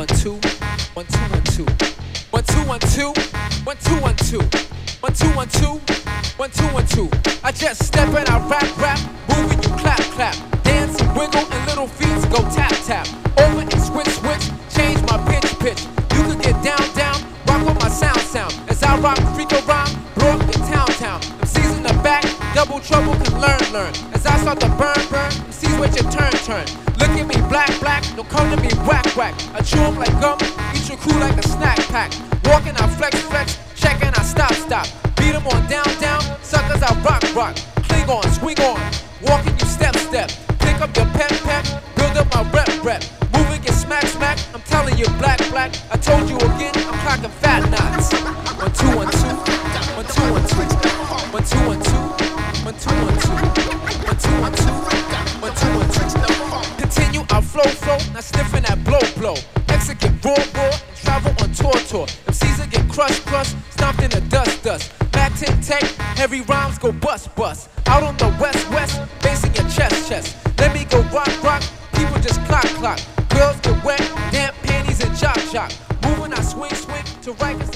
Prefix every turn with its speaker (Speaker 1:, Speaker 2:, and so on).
Speaker 1: two, 1 2 1 2, 1 2 1 2, 1 2 1 2, 1 2 1 2, 1 2 1 2. I just step and I rap, moving you clap, dance and wiggle and little feet go tap, over and switch, change my pitch. You could get down, rock with my sound. As I rock, freak a rhyme, blow up your town. MCs in the back, double trouble can learn. As I start to burn, MCs wait your turn. Look at me black, don't come to me whack. I chew 'em like gum, eat your crew like a snack pack. Walking I flex, checking I stop. Beat 'em on down, suckers I rock. Cling on, swing on, walking you step. Pick up your pep, build up my rep. Moving get smack. I'm telling you black. I told you again, I'm clocking fat knots. 1 2 1 2, 1 2 1 2, 1 2 1 2, 1 2 1 2, 1 2 1 2, 1 2 1 2. Continue our flow, now sniffing that blow. Exit get raw, and travel on tour. MCs will get crushed, stomped in the dust. Back 10 tech, heavy rhymes go bust. Out on the west, facing your chest. Let me go rock, people just clock. Girls get wet, damp panties and jock. Moving I swing to right.